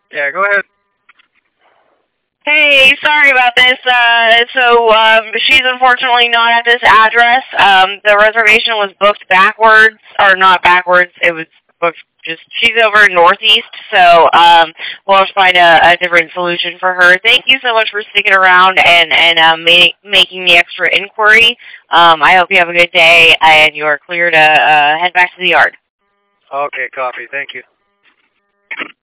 Yeah, go ahead. Hey, sorry about this. She's unfortunately not at this address. The reservation was booked backwards, or not backwards. It was booked just. She's over in Northeast, so we'll have to find a different solution for her. Thank you so much for sticking around and making the extra inquiry. I hope you have a good day and you are clear to head back to the yard. Okay, copy. Thank you.